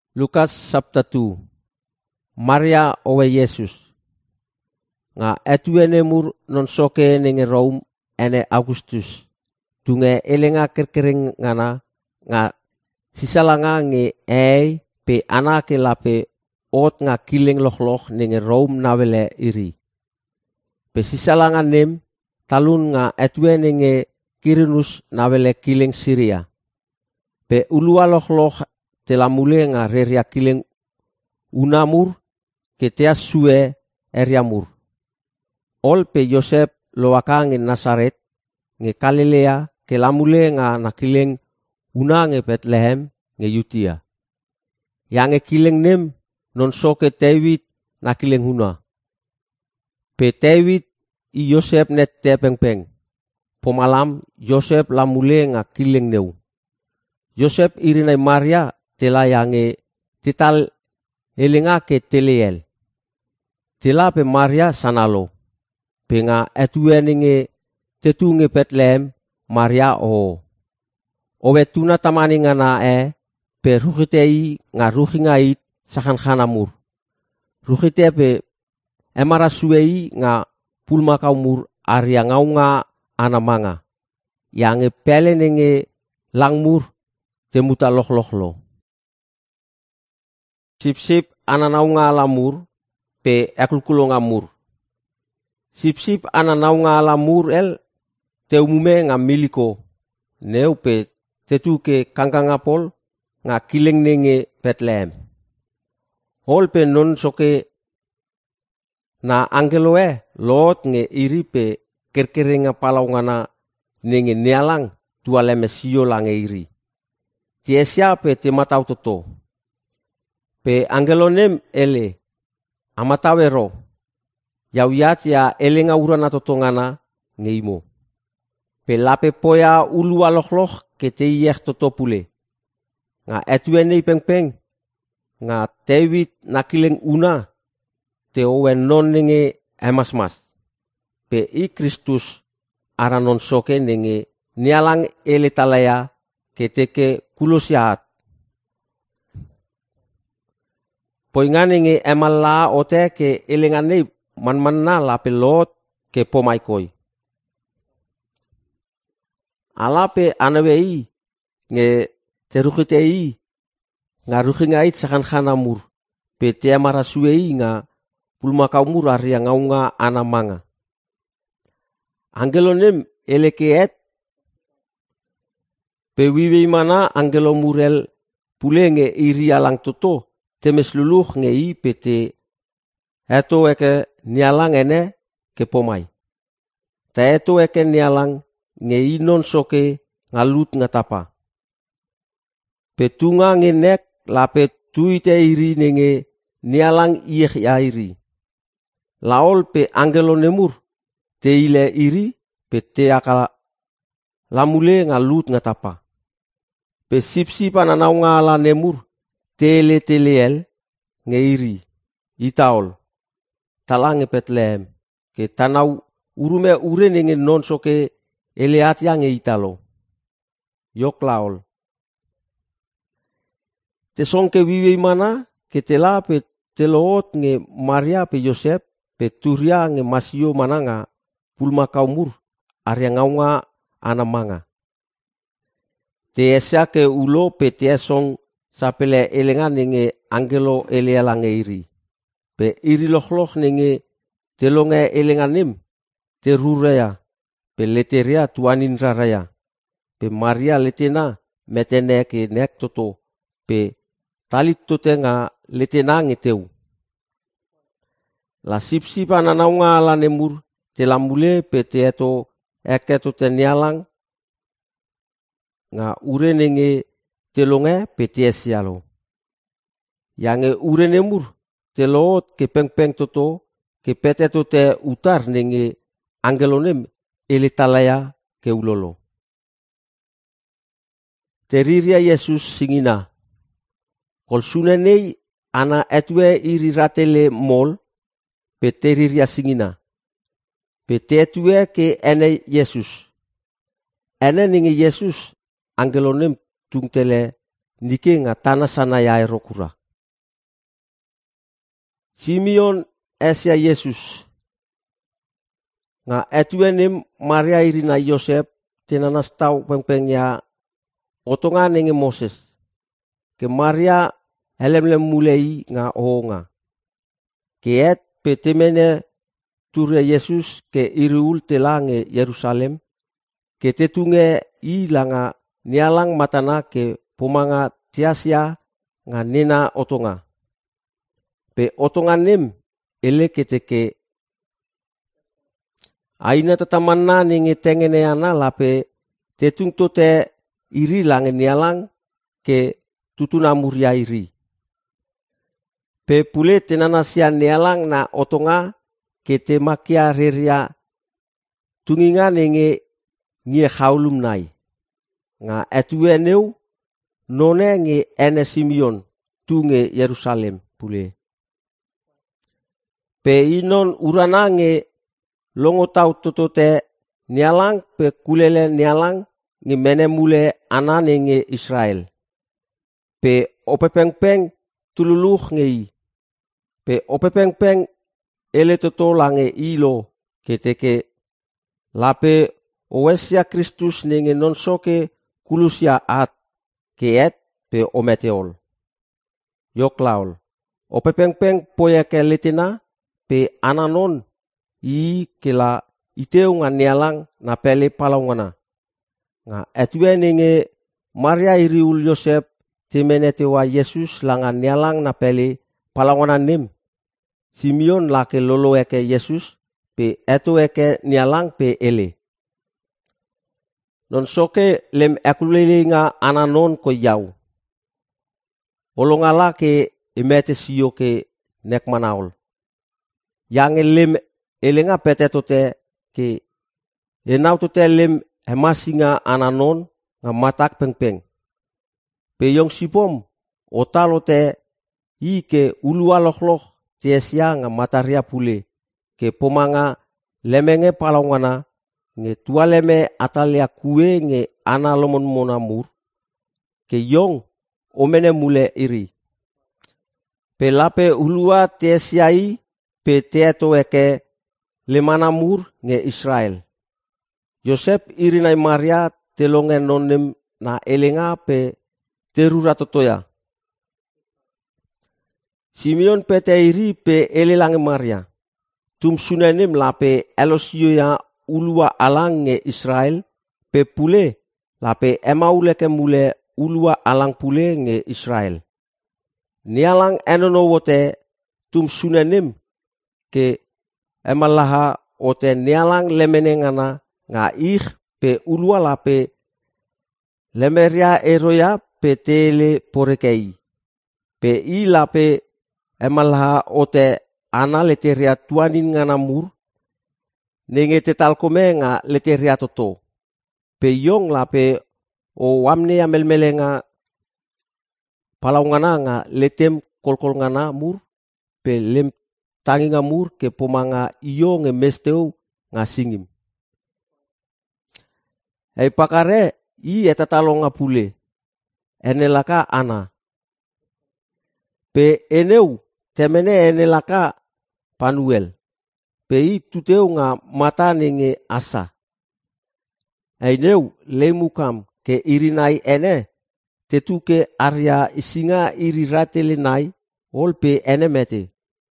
Lukas sabda tu Maria owe Yesus nga etuene mur non soke nenge Rome ene Augustus tunge elenga kerkering ngana nga sisalanga nge pe anake lape ot nga kileng loh nenge Rome nawele iri pe sisalanga nem talun nga etuene nge Kirinus nawele kileng Syria pe ulua loh telamule nga reria kileng unamur ketea sue eriamur ol pe Yosep loaka nge Nazaret nge Galilea kelamule nga nakileng una nge Bethlehem nge Yutia yang nge kileng nem non soke David nakileng huna pe David i Yosep net tepeng pomalam Yosep lamule nga kileng neu Yosep irinai Maria tela yange tital elenga ke teleel tela pe Maria sanalo pe nga etuene nge tetunge Bethlehem Maria owe tuna tamani nga nae pe ruhitei nga ruhingait sakan khanamur ruhite pe emara suei nga pulma kaumur aria ngaunga anamanga yange pele nenge langmur temuta lo sip ananaunga lamur pe ekulkulonga mur sip ananaunga lamur el teumume nga miliko neu pe tetuke kangkangapol nga kileng nenge Bethlehem hol pe non soke na angeloe lot nge iri pe kerkerenga palaungana nenge nialang tualeme sio lange iri tiesia pe tematau toto pe angelonem ele amatawero yauyat ya elenga urana totongana ngeimo pe lape poya ulua loh ke teiyeh totopule nga etuene peng nga David nakileng una te owen non nenge emas pe i Kristus aranon soke nenge nialang ele talaya keteke kulosiat poingan nenge emala ote ke elengane manmanna lape lot ke pomaikoi alape anawei nge terukitei nga ruhingait sakan khanamur pe teamara suei nga pulma kaumur aria ngaunga anamanga angelonem elekeet pe wiwi mana angelo murel pule nge iri alang toto temes luluh nge i pete eto eke nialang ene ke pomai ta eto eke nialang nge i non soke ngalut ngatapa petunga nge nek lape tuite iri nenge nialang ieh iri laol pe angelo nemur te ile iri pe te akala lamule ngalut ngatapa pe sip ananau ngala nemur teleel nge iri itaol talange Bethlehem ke tanau urume ure nenge non soke eleat yang nge italo yok laol te songke wiwi mana ke tela pe teloot nge Maria pe Yosep pe turia nge masio mananga pulma kaumur aria ngaunga anamanga te esa ke ulo pe te esong sapele elenga nenge angelo eleala nge iri pe iri loh nenge telonge elenga nim te rurea pe leteria tuanin raraya pe Maria letena metene ke nek toto pe talit tote nga letena ngeteu la sip ananaunga ala nemur telamule pe te eto eke tote nialang nga ure nenge telonge pe te esialo yange ure nemur teloot ke peng toto ke pete tote utar nenge angelonem ele talaya ke ulolo teriria Yesus singina kol sunenei ana etwe iri ratele mol pe teriria singina pe tetue ke ene Yesus ene ninge Yesus anggelonem tungtele nike nga tanah sana ya erokura Simeon esia Yesus. Nga etuenim Maria irina Yosep tinanas tau pengpengnya otonga nenge Moses. Ke Maria helemlem mulai nga ohonga. Ke et petemene turia Yesus ke iriul telange Yerusalem. Ke tetunge ilanga nialang matana ke pomanga tiasia nga nena otonga. Pe otonga nem ele keteke aina tatamanna ninge tengene ana lape tetung tote iri lange nialang ke tutuna muria iri. Pe pule tenanasia nialang na otonga ke te makia reria tunginga ninge ngie haulum nai. Nga etue neu none nge ene Simeon tunge Yerusalem pule. Pe inon urana nge longo tau totote nialang pe kulele nialang nge mene mule anane nge Israel. Pe opepeng-peng tululuh ngei. Pe opepeng-peng ele toto lange ilo keteke lape owesia Kristus nenge nonsoke kulusia at keet pe ometeol. Yoklaol. Opepeng-peng poyake letena pe ananon i kela iteu nga nialang na pele palaungana. Nga etue nenge Maria iriul Yosep temene tewa Yesus langa nialang na pele palaungana nem. Simeon lake lolo eke Yesus pe etu eke nialang pe ele. Non soke lem ekulele nga ananon ko yau. Olongala ke emete siyo ke nek manaol. Yang lem elenga pete tote ke enau tote lem emasi nga ananon nga matak peng-peng. Pe yong sipom otalote i ke ulua lokloh tiesia nga mataria pule ke pomanga lemenge palaungana nge tualeme atalia kue nge ana lomon monamur ke yong omene mule iri. Pe lape ulua tiesiai pe teeto eke lemanamur nge Israel. Yosep irinai Maria telonge nonem na elenga pe terura totoya. Simeon pete iri pe elelange Maria. Tum sunenem lape elosio ya ulua alang nge Israel pe pule lape emauleke mule ulua alang pule nge Israel. Nialang enono wote tum sunenem ke emalaha ote nialang lemenengana nga ih pe ulua lape lemeria eroya pe tele porekei. Pe i lape emalaha ote ana leteria tuanin ngana mur nenge tetalkome nga leteria toto. Pe yong lape o wamne ya melmelenga palaungana nga letem kolkol ngana mur pe lem tangi nga mur ke pomanga iyo nge mesteu nga singim. Hei pakare i etatalonga pule enelaka ana. Pe eneu temene enelaka Panuel. Pe i tuteu nga mata nenge asa. Eneu lemukam ke irinai ene tetuke arya isinga iri ratele nai ol pe ene mete.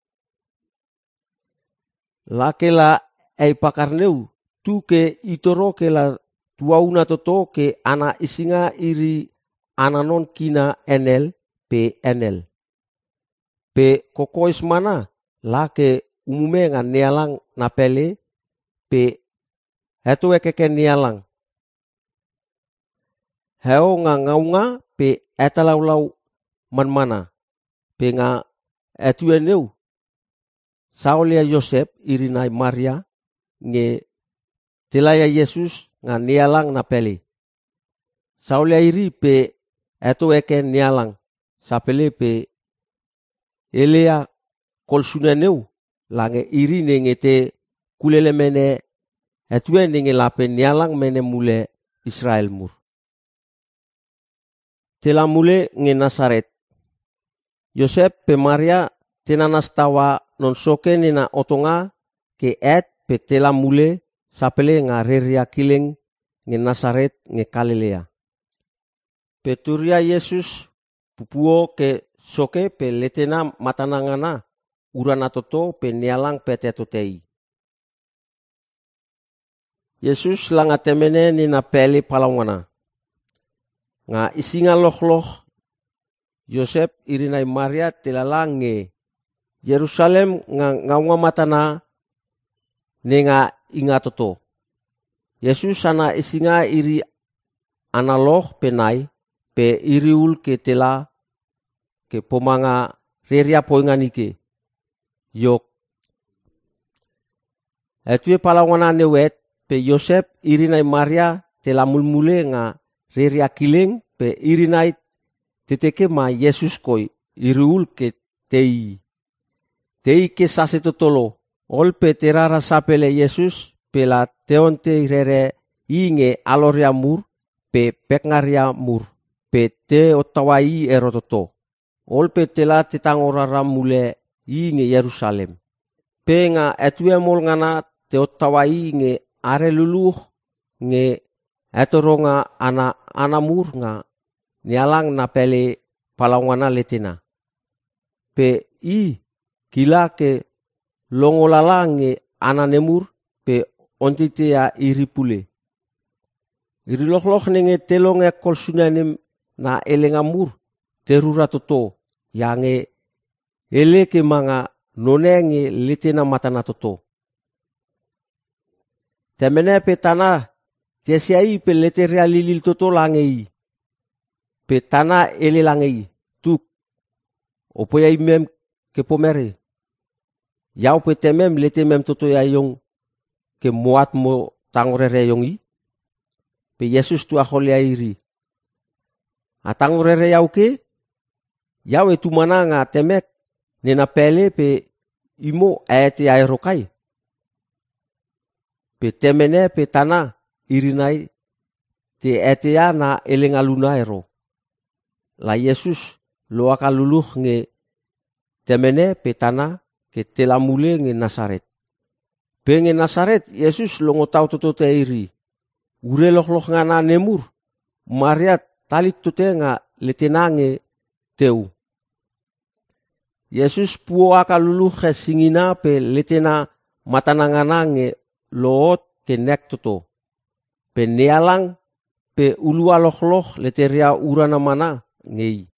Lakela ei pakarneu tu ke itoro ke la tuauna toto ke ana isinga iri ananon kina enel pe enel. Pe kokois mana lake umume nga nialang na pele pe hetu ekeke nialang. Heo nga ngaunga pe etalaulau manmana pe nga etueneu Saulia Yosep irinai Maria nge telaya Yesus nga nialang na pele. Saulia iri pe etu eke nialang sapele pe elea kolsuneneu lange iri nenge te kulele mene etue nenge lape nialang mene mule Israel mur. Tela mule nge Nasaret. Yosep pe Maria tenanas tawa non soke nina otonga ke et pe tela mule sapele nga reria kileng nge Nasaret nge Galilea. Pe turia Yesus pupuo ke soke pe letena matanangana urana toto pe nialang pete totei. Yesus langa temene nina pele palangwana. Nga isinga loh Yosep irinai Maria telala nge Yerusalem nga ngaunga matana nenga inga toto. Yesus ana isinga iri analoh penai pe iriul ke tela ke pomanga reria poinganike. Yok. Etue palangwana newet pe Yosep irinai Maria tela mulmule nga reria kileng pe irinai teteke ma Yesus koi iriul ke tei. Tei ke sase totolo. Ol pe terara sapele Yesus pe la teonte rere inge aloria mur pe pekngaria mur pe te otawai erototo. Ol pe tela tetangorara mule inge Yerusalem. Pe nga etue mol ngana te otawai nge are luluh nge etoronga ana mur nga nialang na pele palangwana letena. Pe kila ke longolala nge ana nemur pe ontitea iri pule. Iri loh nenge telong ekol sunanim na elenga mur terura toto yange ele ke manga nonenge letena matana toto. Temene pe tana tesiai pe leteria lilil toto langei. Pe tana ele langei tuk opoya imem ke pomere. Yau pe temem letemem toto ya yong ke muat mo tangorere yong i. Pe Yesus tu aholea iri. Atangorere yau ke yau etu mana nga temek nena pele pe imo aete aerokai. Pe temene pe tana irinai te etea na elenga luna ero. La Yesus loaka luluh nge temene pe tana ke tela mule nge Nasaret. Pe nge Nasaret Yesus longo tau toto te iri. Ure loh ngana nemur. Maria talit tote nga letena nge teu. Yesus puo aka luluh ke singina pe letena matanangana nge loot ke nek toto. Pe nealang pe ulua loh leteria urana mana ngei.